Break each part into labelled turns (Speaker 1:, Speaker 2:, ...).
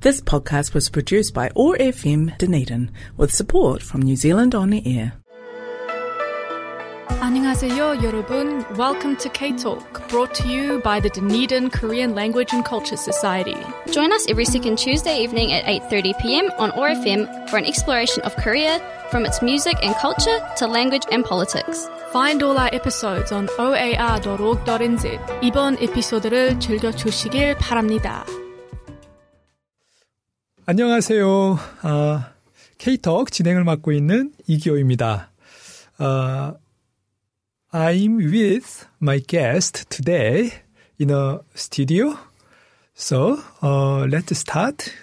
Speaker 1: This podcast was produced by OAR FM Dunedin with support from New Zealand On Air.
Speaker 2: 안녕하세요, 여러분. Welcome to K-Talk, brought to you by the Dunedin Korean Language and Culture Society.
Speaker 3: Join us every second Tuesday evening at 8:30 p.m. on OAR FM for an exploration of Korea, from its music and culture to language and politics.
Speaker 2: Find all our episodes on oar.org.nz. 이번 에피소드를 즐겨주시길 바랍니다.
Speaker 4: 안녕하세요. K-Talk 진행을 맡고 있는 이기호입니다. I'm with my guest today in a studio. So, let's start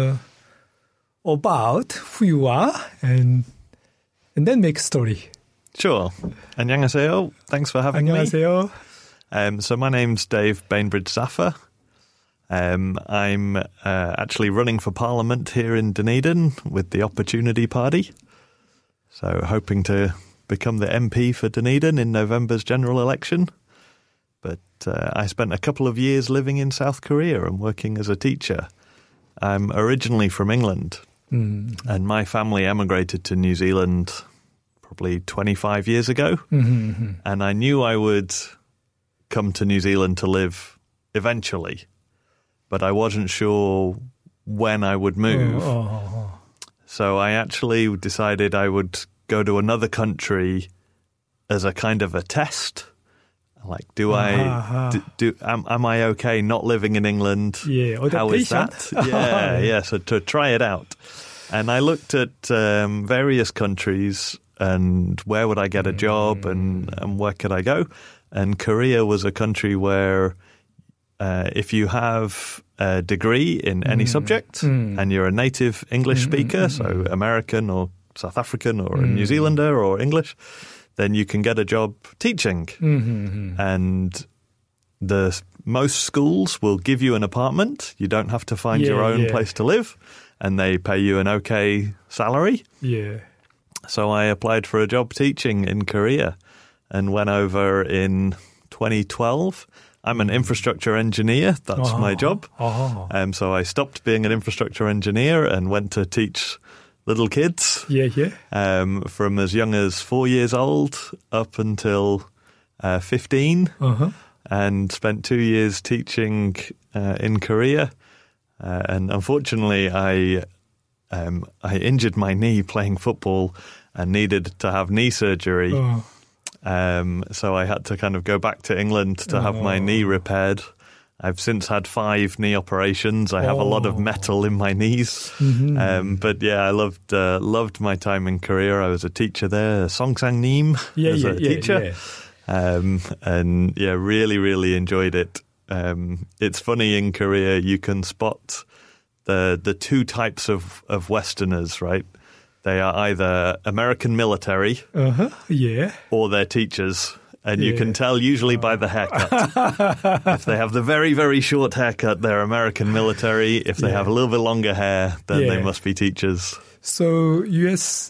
Speaker 4: about who you are and then make a story.
Speaker 5: Sure. 안녕하세요. Thanks for having
Speaker 4: 안녕하세요.
Speaker 5: me. So my name's Dave Bainbridge-Zaffer. I'm actually running for Parliament here in Dunedin with the Opportunity Party. So hoping to become the MP for Dunedin in November's general election. But I spent a couple of years living in South Korea and working as a teacher. I'm originally from England, and my family emigrated to New Zealand probably 25 years ago. Mm-hmm. And I knew I would come to New Zealand to live eventually, but I wasn't sure when I would move. So I actually decided I would go to another country as a kind of a test. Like, am I okay not living in England?
Speaker 4: Yeah,
Speaker 5: how is that? Yeah. So to try it out. And I looked at various countries and where would I get a job and where could I go? And Korea was a country where if you have a degree in any subject and you're a native English speaker, so American or South African or a New Zealander or English, then you can get a job teaching. And most schools will give you an apartment. You don't have to find your own place to live, and they pay you an okay salary.
Speaker 4: Yeah.
Speaker 5: So I applied for a job teaching in Korea and went over in 2012. I'm an infrastructure engineer. That's my job. So I stopped being an infrastructure engineer and went to teach little kids. From as young as 4 years old up until 15. And spent 2 years teaching in Korea. And unfortunately, I injured my knee playing football and needed to have knee surgery. So I had to kind of go back to England to have my knee repaired. I've since had 5 knee operations. I have a lot of metal in my knees. But yeah, I loved my time in Korea. I was a teacher there, Songsangnim as a teacher. And yeah, really, really enjoyed it. It's funny, in Korea, you can spot the two types of Westerners, right? They are either American military or they're teachers. And you can tell usually by the haircut. If they have the very, very short haircut, they're American military. If they have a little bit longer hair, then they must be teachers.
Speaker 4: So U.S.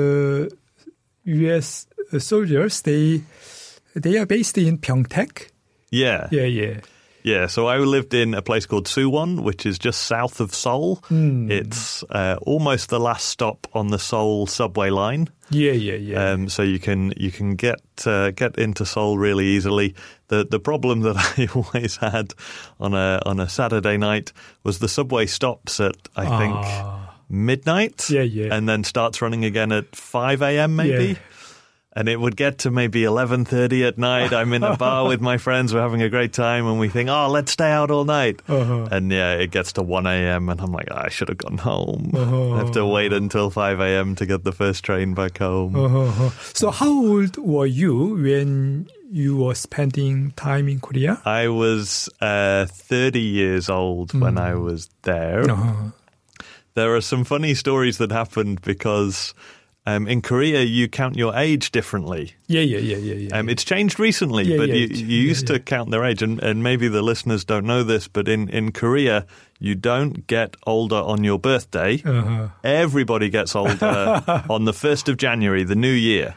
Speaker 4: soldiers, they are based in Pyeongtaek?
Speaker 5: Yeah. Yeah, so I lived in a place called Suwon, which is just south of Seoul. It's almost the last stop on the Seoul subway line. So you can get into Seoul really easily. The problem that I always had on a Saturday night was the subway stops at I think midnight, and then starts running again at 5 a.m. maybe. And it would get to maybe 11:30 at night. I'm in a bar with my friends. We're having a great time. And we think, let's stay out all night. And yeah, it gets to 1 a.m. And I'm like, I should have gone home. I have to wait until 5 a.m. to get the first train back home.
Speaker 4: So how old were you when you were spending time in Korea?
Speaker 5: I was 30 years old when I was there. There are some funny stories that happened because in Korea, you count your age differently. It's changed recently, but you used to count their age. And maybe the listeners don't know this, but in Korea, you don't get older on your birthday. Everybody gets older on the 1st of January, the new year.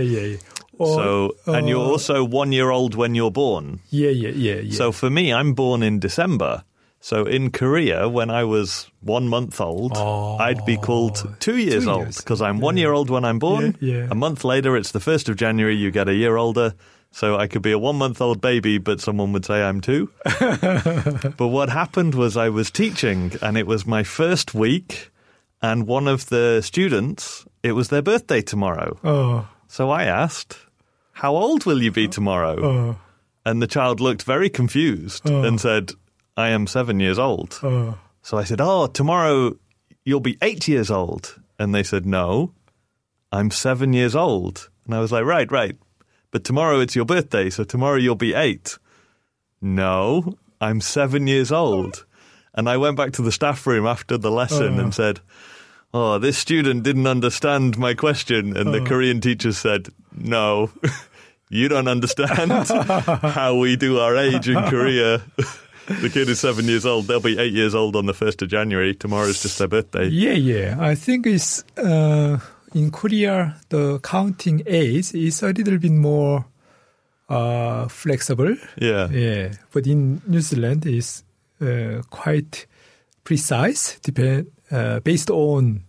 Speaker 5: And you're also 1 year old when you're born. So for me, I'm born in December. So in Korea, when I was 1 month old, I'd be called 2 years old because I'm 1 year old when I'm born. A month later, it's the 1st of January, you get a year older. So I could be a 1 month old baby, but someone would say I'm 2. But what happened was I was teaching and it was my first week and one of the students, it was their birthday tomorrow. So I asked, how old will you be tomorrow? And the child looked very confused and said, I am 7 years old. So I said, tomorrow you'll be 8 years old. And they said, no, I'm 7 years old. And I was like, right. But tomorrow it's your birthday, so tomorrow you'll be 8. No, I'm 7 years old. And I went back to the staff room after the lesson and said, this student didn't understand my question. And the Korean teacher said, no, you don't understand how we do our age in Korea. The kid is 7 years old. They'll be 8 years old on the 1st of January. Tomorrow's just their birthday.
Speaker 4: Yeah. I think it's in Korea, the counting age is a little bit more flexible.
Speaker 5: Yeah.
Speaker 4: But in New Zealand, it's quite precise, based on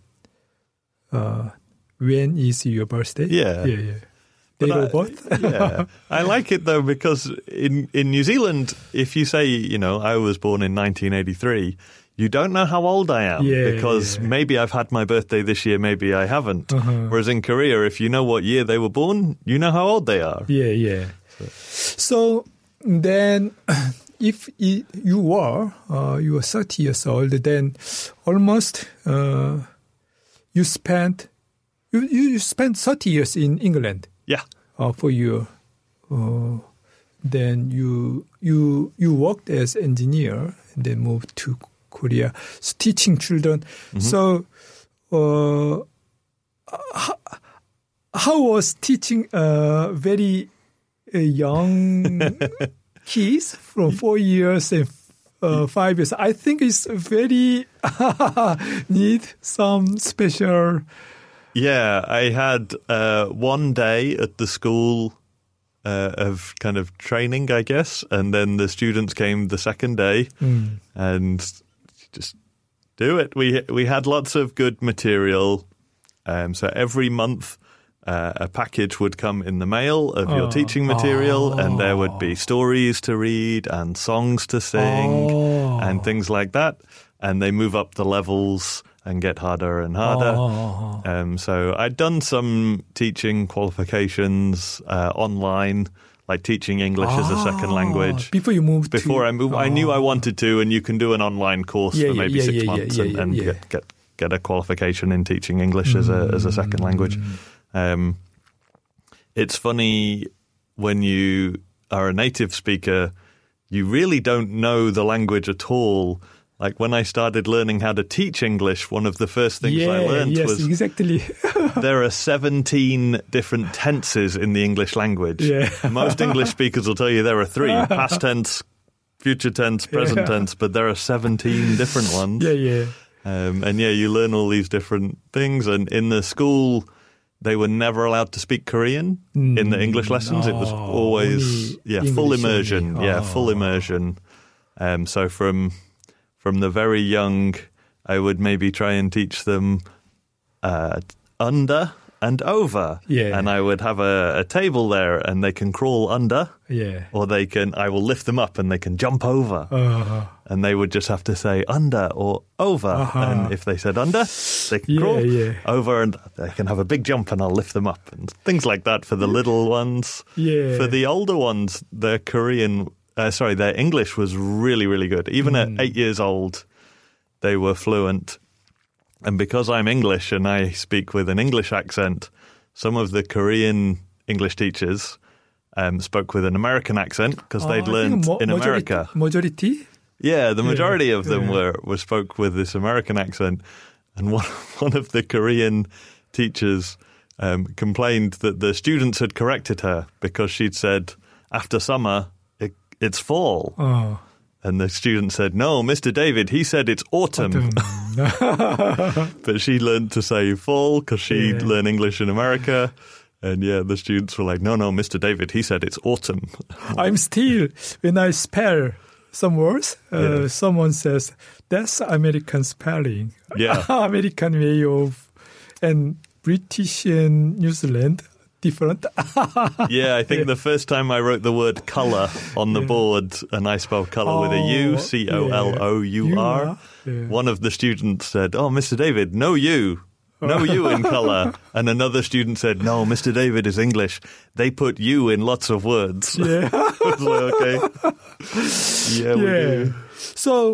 Speaker 4: when is your birthday.
Speaker 5: Yeah.
Speaker 4: Date of birth.
Speaker 5: Yeah. I like it though because in New Zealand, if you say, I was born in 1983, you don't know how old I am because maybe I've had my birthday this year, maybe I haven't. Whereas in Korea, if you know what year they were born, you know how old they are.
Speaker 4: Yeah. So then if you were 30 years old, then almost you spent 30 years in England.
Speaker 5: Yeah.
Speaker 4: For you. Then you worked as engineer and then moved to Korea, teaching children. So, how was teaching very young kids from 4 years and 5 years? I think it's very need some special.
Speaker 5: Yeah, I had one day at the school of kind of training, I guess, and then the students came the second day and just do it. We had lots of good material. So every month a package would come in the mail of your teaching material and there would be stories to read and songs to sing and things like that. And they move up the levels and get harder and harder. So I'd done some teaching qualifications online, like teaching English as a second language.
Speaker 4: Before you moved?
Speaker 5: I moved, I knew I wanted to, and you can do an online course for maybe 6 months and get a qualification in teaching English as a second language. It's funny when you are a native speaker, you really don't know the language at all. Like when I started learning how to teach English, one of the first things I learned was
Speaker 4: exactly.
Speaker 5: there are 17 different tenses in the English language. Most English speakers will tell you there are 3, past tense, future tense, present tense, but there are 17 different ones. And you learn all these different things. And in the school, they were never allowed to speak Korean in the English lessons. It was always full immersion. Full immersion. So from the very young, I would maybe try and teach them under and over. And I would have a table there and they can crawl under. Or I will lift them up and they can jump over. And they would just have to say under or over. And if they said under, they can crawl over and they can have a big jump and I'll lift them up. And things like that for the little ones. For the older ones, their English was really, really good. Even at 8 years old, they were fluent. And because I'm English and I speak with an English accent, some of the Korean English teachers spoke with an American accent because they'd learned in America.
Speaker 4: Majority?
Speaker 5: Yeah, the majority of them were spoke with this American accent. And one of the Korean teachers complained that the students had corrected her because she'd said, after summer, it's fall. And the student said, no, Mr. David, he said it's autumn. But she learned to say fall because she'd learned English in America. And the students were like, no, Mr. David, he said it's autumn.
Speaker 4: I'm still, when I spell some words. Someone says, that's American spelling.
Speaker 5: Yeah.
Speaker 4: American way of, and British and New Zealand, different.
Speaker 5: Yeah, I think the first time I wrote the word colour on the board, and I spelled colour with a U, C-O-L-O-U-R, one of the students said, oh, Mr. David, no U. No U in colour. And another student said, no, Mr. David is English. They put U in lots of words.
Speaker 4: Yeah.
Speaker 5: I was like, okay. Yeah, we do.
Speaker 4: So,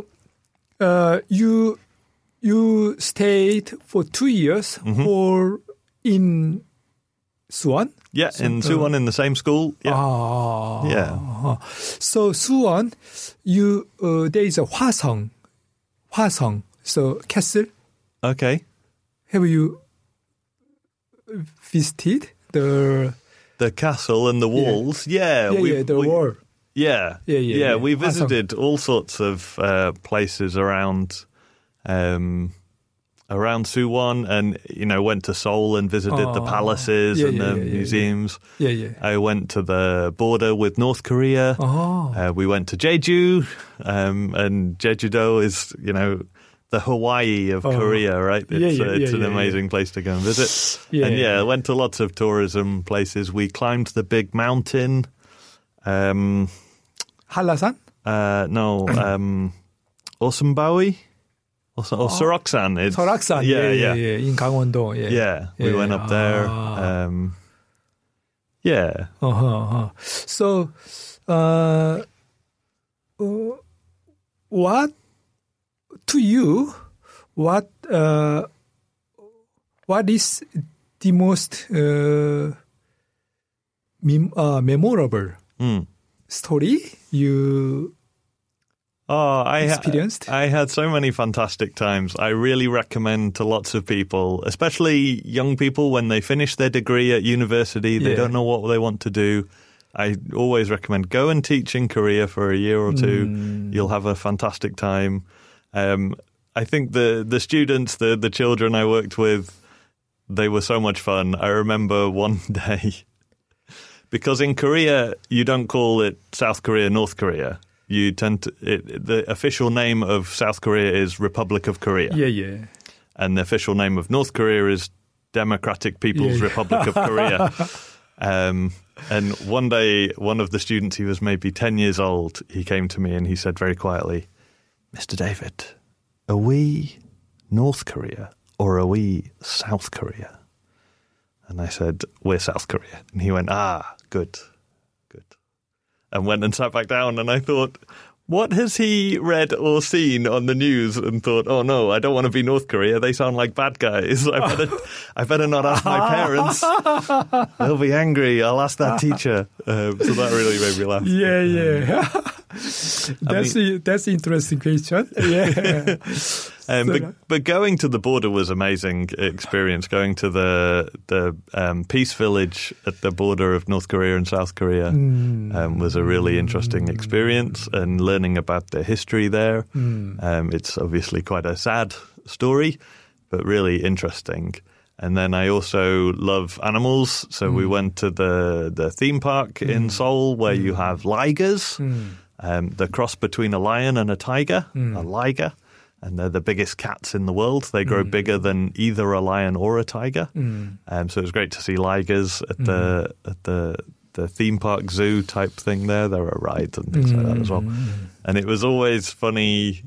Speaker 4: you stayed for 2 years in Suwon?
Speaker 5: Yeah, in Suwon in the same school. Yeah. Yeah.
Speaker 4: So Suwon, there is a Hwasong, so castle.
Speaker 5: Okay.
Speaker 4: Have you visited the
Speaker 5: castle and the walls? Yeah.
Speaker 4: The wall.
Speaker 5: Yeah. We visited all sorts of places around Suwon, and went to Seoul and visited the palaces and the museums. I went to the border with North Korea. We went to Jeju, and Jeju-do is the Hawaii of Korea, right? It's an amazing place to go and visit. I went to lots of tourism places. We climbed the big mountain.
Speaker 4: Hallasan?
Speaker 5: No, Osumbawi? Or Soroksan.
Speaker 4: Soroksan, yeah. In Gangwon-do,
Speaker 5: Yeah, we went up there.
Speaker 4: So, what to you? What is the most memorable story you experienced?
Speaker 5: I had so many fantastic times. I really recommend to lots of people, especially young people, when they finish their degree at university, they don't know what they want to do. I always recommend go and teach in Korea for a year or two. You'll have a fantastic time. I think the students, the children I worked with, they were so much fun. I remember one day, because in Korea, you don't call it South Korea, North Korea. You tend to, the official name of South Korea is Republic of Korea. And the official name of North Korea is Democratic People's Republic of Korea. And one day, one of the students, he was maybe 10 years old, he came to me and he said very quietly, Mr. David, are we North Korea or are we South Korea? And I said, we're South Korea. And he went, good. And went and sat back down, and I thought, what has he read or seen on the news? And thought, oh no, I don't want to be North Korea. They sound like bad guys. I better not ask my parents. They'll be angry. I'll ask that teacher. So that really made me laugh.
Speaker 4: That's an interesting question.
Speaker 5: But going to the border was amazing experience. Going to the Peace Village at the border of North Korea and South Korea was a really interesting experience, and learning about the history there. It's obviously quite a sad story, but really interesting. And then I also love animals, so we went to the theme park in Seoul where you have ligers, the cross between a lion and a tiger, a liger. And they're the biggest cats in the world. They grow bigger than either a lion or a tiger. So it was great to see ligers at the theme park zoo type thing there. There were rides and things like that as well. And it was always funny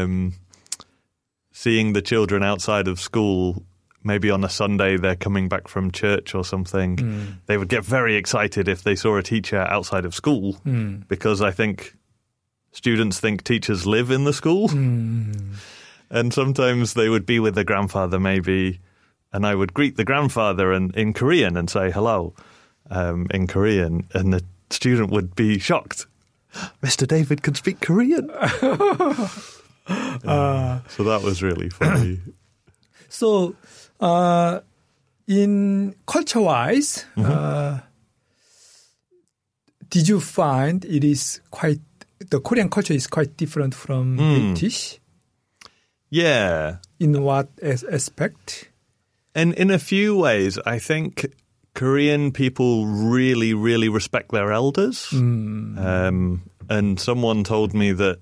Speaker 5: seeing the children outside of school. Maybe on a Sunday they're coming back from church or something. They would get very excited if they saw a teacher outside of school because I think students think teachers live in the school. And sometimes they would be with their grandfather maybe, and I would greet the grandfather in Korean and say hello in Korean, and the student would be shocked. Mr. David can speak Korean. So that was really funny.
Speaker 4: So in culture-wise, did you find the Korean culture is quite different from British?
Speaker 5: Yeah.
Speaker 4: In what aspect?
Speaker 5: And in a few ways, I think Korean people really, really respect their elders. And someone told me that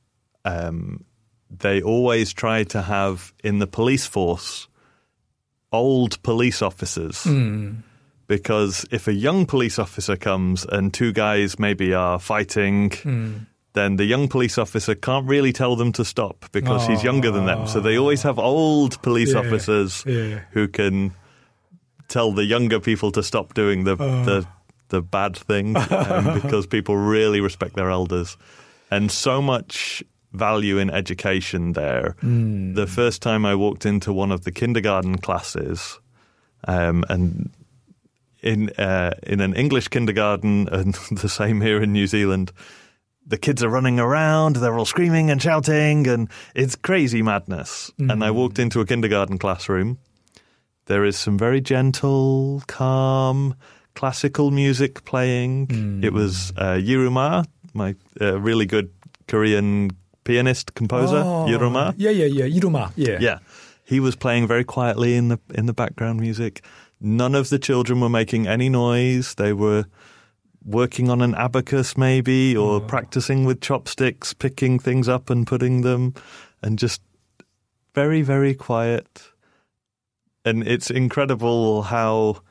Speaker 5: they always try to have in the police force old police officers. Because if a young police officer comes and two guys maybe are fighting, then the young police officer can't really tell them to stop because he's younger than them. So they always have old police officers who can tell the younger people to stop doing the bad thing because people really respect their elders. And so much value in education there. The first time I walked into one of the kindergarten classes, and in an English kindergarten, and the same here in New Zealand, the kids are running around, they're all screaming and shouting, and it's crazy madness. And I walked into a kindergarten classroom. There is some very gentle, calm, classical music playing. It was Yiruma, my really good Korean pianist, composer, Yiruma.
Speaker 4: Yiruma.
Speaker 5: Yeah. He was playing very quietly in the background music. None of the children were making any noise. They were working on an abacus maybe, or practicing with chopsticks, picking things up and putting them, and just very, very quiet. And it's incredible how,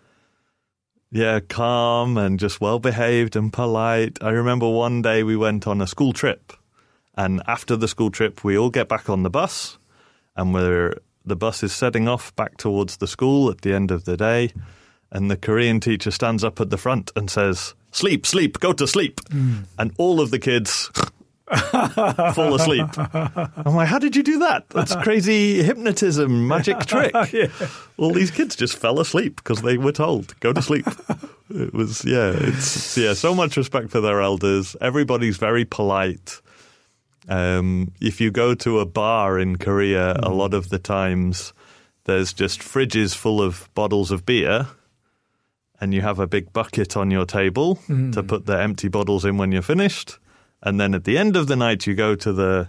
Speaker 5: calm and just well-behaved and polite. I remember one day we went on a school trip, and after the school trip, we all get back on the bus, and the bus is setting off back towards the school at the end of the day, and the Korean teacher stands up at the front and says, "Sleep, sleep, go to sleep." And all of the kids fall asleep. I'm like, how did you do that? That's crazy hypnotism, magic trick. All these kids just fell asleep because they were told, go to sleep. It was, so much respect for their elders. Everybody's very polite. If you go to a bar in Korea, a lot of the times there's just fridges full of bottles of beer, and you have a big bucket on your table to put the empty bottles in when you're finished. And then at the end of the night, you go to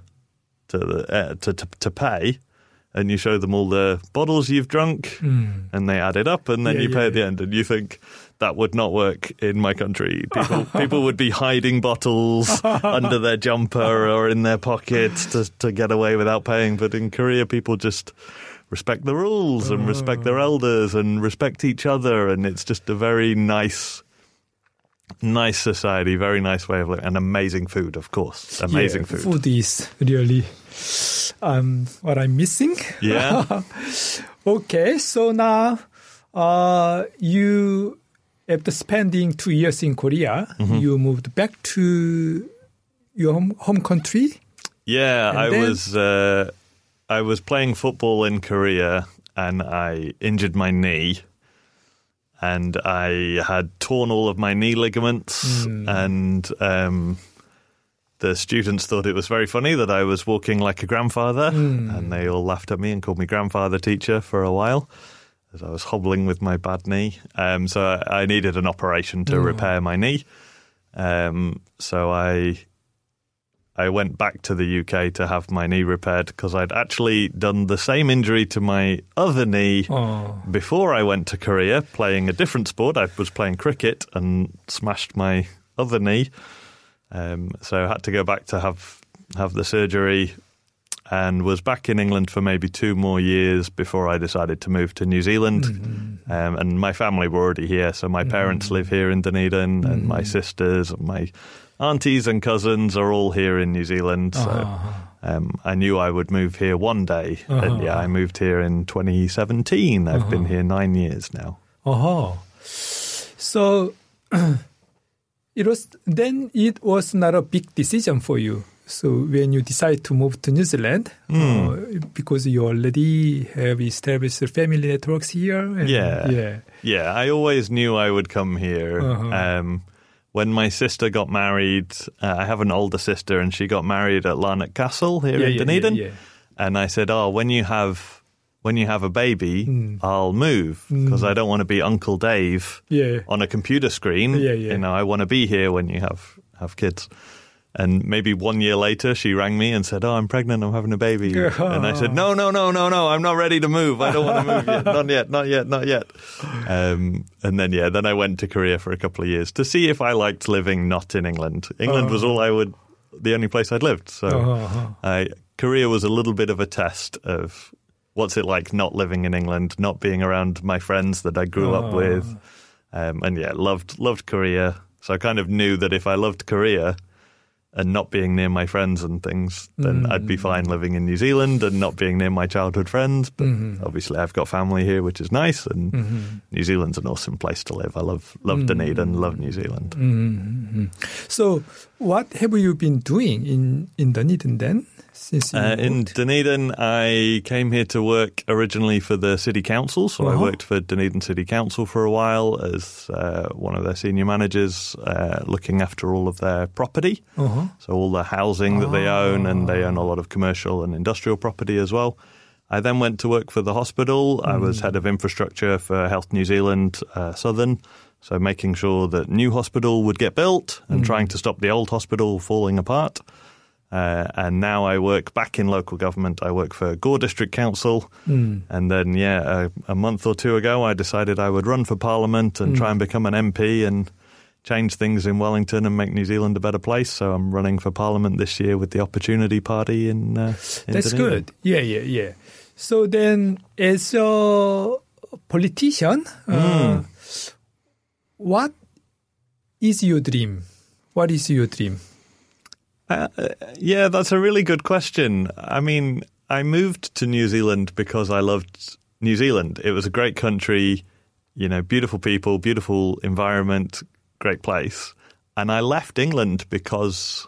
Speaker 5: pay, and you show them all the bottles you've drunk, and they add it up, and then you pay at the end. And you think, that would not work in my country. People would be hiding bottles under their jumper or in their pockets to get away without paying. But in Korea, people just respect the rules and respect their elders and respect each other. And it's just a very nice society, very nice way of living, and amazing food, of course. Amazing food.
Speaker 4: Food is really what I'm missing.
Speaker 5: Yeah.
Speaker 4: Okay, so now you, after spending 2 years in Korea, you moved back to your home country?
Speaker 5: Yeah, I was playing football in Korea, and I injured my knee. And I had torn all of my knee ligaments, and the students thought it was very funny that I was walking like a grandfather, and they all laughed at me and called me grandfather teacher for a while, as I was hobbling with my bad knee. So I needed an operation to repair my knee. So I went back to the UK to have my knee repaired because I'd actually done the same injury to my other knee before I went to Korea, playing a different sport. I was playing cricket and smashed my other knee. So I had to go back to have the surgery, and was back in England for maybe 2 more years before I decided to move to New Zealand. And my family were already here, so my parents live here in Dunedin, and my sisters and my aunties and cousins are all here in New Zealand. So I knew I would move here one day. And I moved here in 2017. I've been here 9 years now.
Speaker 4: So it was not a big decision for you. So when you decide to move to New Zealand, because you already have established family networks here?
Speaker 5: Yeah, I always knew I would come here. When my sister got married, I have an older sister, and she got married at Larnach Castle here in Dunedin. And I said, when you have a baby, I'll move, because I don't want to be Uncle Dave on a computer screen. I want to be here when you have kids. And maybe 1 year later, she rang me and said, "Oh, I'm pregnant. I'm having a baby." And I said, No. I'm not ready to move. I don't want to move yet. Not yet. And then, then I went to Korea for a couple of years to see if I liked living not in England. England was the only place I'd lived. So Korea was a little bit of a test of what's it like not living in England, not being around my friends that I grew up with. Loved Korea. So I kind of knew that if I loved Korea and not being near my friends and things, then I'd be fine living in New Zealand and not being near my childhood friends. But obviously I've got family here, which is nice, and New Zealand's an awesome place to live. I love Dunedin, love New Zealand.
Speaker 4: So what have you been doing in Dunedin then?
Speaker 5: In Dunedin, I came here to work originally for the city council. So I worked for Dunedin City Council for a while as one of their senior managers, looking after all of their property. So all the housing that they own, and they own a lot of commercial and industrial property as well. I then went to work for the hospital. I was head of infrastructure for Health New Zealand Southern. So making sure that new hospital would get built and trying to stop the old hospital falling apart. And now I work back in local government. I work for Gore District Council. And then, a month or two ago, I decided I would run for Parliament and try and become an MP and change things in Wellington and make New Zealand a better place. So I'm running for Parliament this year with the Opportunity Party in
Speaker 4: That's
Speaker 5: Dunedin.
Speaker 4: good. Yeah. So then, as a politician, what is your dream? What is your dream?
Speaker 5: That's a really good question. I mean, I moved to New Zealand because I loved New Zealand. It was a great country, beautiful people, beautiful environment, great place. And I left England because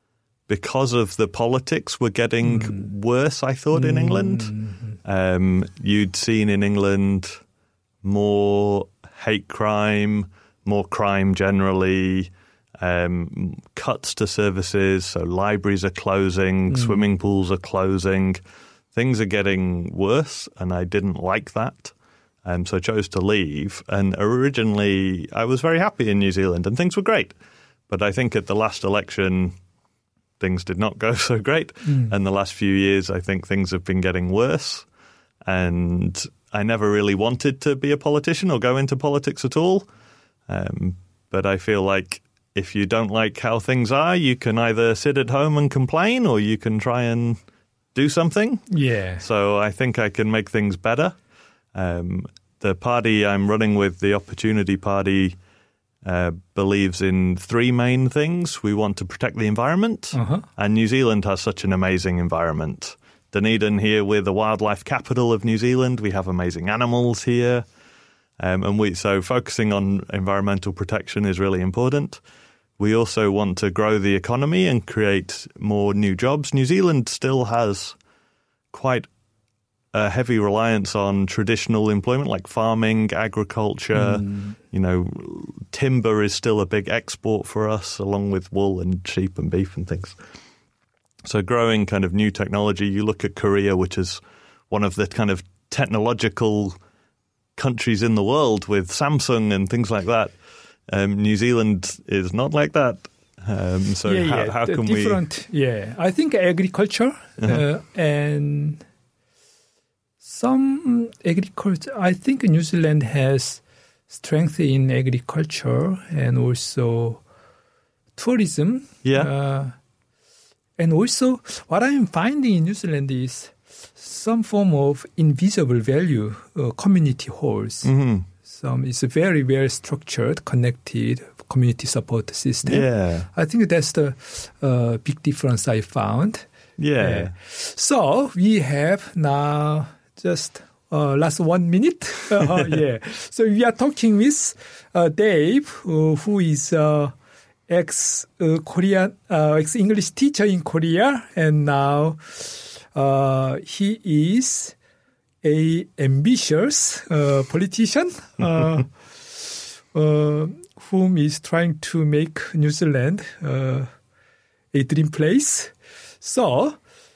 Speaker 5: of the politics were getting worse, I thought, in England. You'd seen in England more hate crime, more crime generally, cuts to services, so libraries are closing, swimming pools are closing, things are getting worse, and I didn't like that. So I chose to leave. And originally, I was very happy in New Zealand, and things were great. But I think at the last election, things did not go so great. And the last few years, I think things have been getting worse. And I never really wanted to be a politician or go into politics at all. But I feel like if you don't like how things are, you can either sit at home and complain, or you can try and do something.
Speaker 4: Yeah.
Speaker 5: So I think I can make things better. The party I'm running with, the Opportunity Party, believes in three main things. We want to protect the environment, and New Zealand has such an amazing environment. Dunedin here, we're the wildlife capital of New Zealand. We have amazing animals here. So focusing on environmental protection is really important. We also want to grow the economy and create more new jobs. New Zealand still has quite a heavy reliance on traditional employment like farming, agriculture. Timber is still a big export for us, along with wool and sheep and beef and things. So growing kind of new technology. You look at Korea, which is one of the kind of technological countries in the world with Samsung and things like that. New Zealand is not like that. How can
Speaker 4: different, we... I think agriculture and some agriculture. I think New Zealand has strength in agriculture and also tourism. And also what I am finding in New Zealand is some form of invisible value, community halls. It's a very, very structured, connected community support system. I think that's the big difference I found. So we have now just last 1 minute. So we are talking with Dave, who is ex-Korean, ex-English teacher in Korea, and now he is a ambitious politician whom is trying to make New Zealand a dream place. So,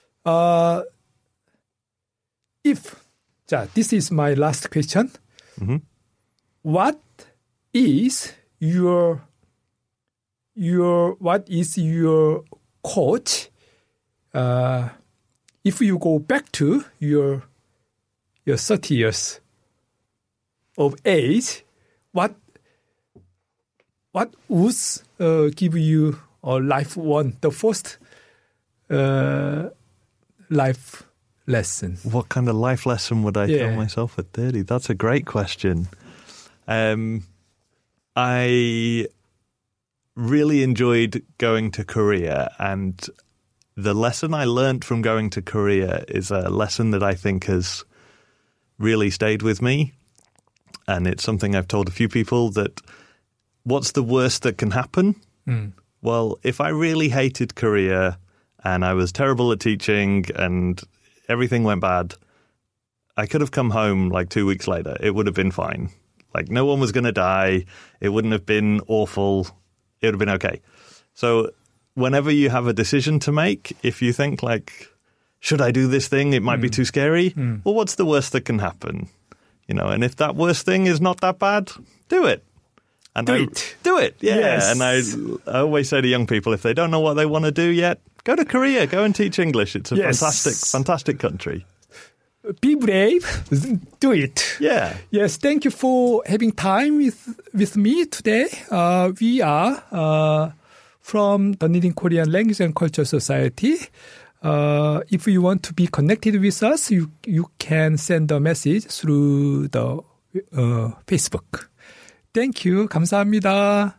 Speaker 4: this is my last question. What is your what is your coach? If you go back to your 30 years of age, what would give you a life one, the first life lesson?
Speaker 5: What kind of life lesson would I tell myself at 30? That's a great question. I really enjoyed going to Korea, and the lesson I learned from going to Korea is a lesson that I think has really stayed with me. And it's something I've told a few people, that what's the worst that can happen? Well, if I really hated Korea and I was terrible at teaching and everything went bad, I could have come home like 2 weeks later. It would have been fine. Like, no one was going to die. It wouldn't have been awful. It would have been okay. So whenever you have a decision to make, if you think like, should I do this thing? It might be too scary. Well, what's the worst that can happen? You know, and if that worst thing is not that bad, do it. And
Speaker 4: Do
Speaker 5: it. Yeah.
Speaker 4: Yes.
Speaker 5: And I always say to young people, if they don't know what they want to do yet, go to Korea, go and teach English. It's a fantastic country.
Speaker 4: Be brave. Do it.
Speaker 5: Yeah.
Speaker 4: Yes. Thank you for having time with me today. We are from the Dunedin Korean Language and Culture Society. If you want to be connected with us, you can send a message through the Facebook. Thank you. 감사합니다.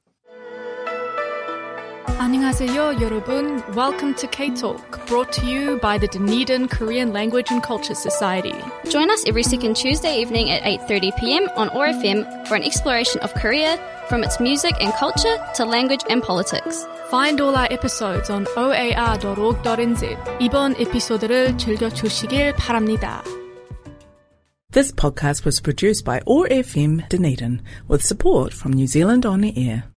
Speaker 2: 안녕하세요, 여러분. Welcome to K-Talk, brought to you by the Dunedin Korean Language and Culture Society.
Speaker 3: Join us every second Tuesday evening at 8:30 p.m. on ORFM for an exploration of Korea, from its music and culture to language and politics.
Speaker 2: Find all our episodes on oar.org.nz. 이번 에피소드를 즐겨주시길 바랍니다.
Speaker 1: This podcast was produced by OAR FM Dunedin with support from New Zealand On the Air.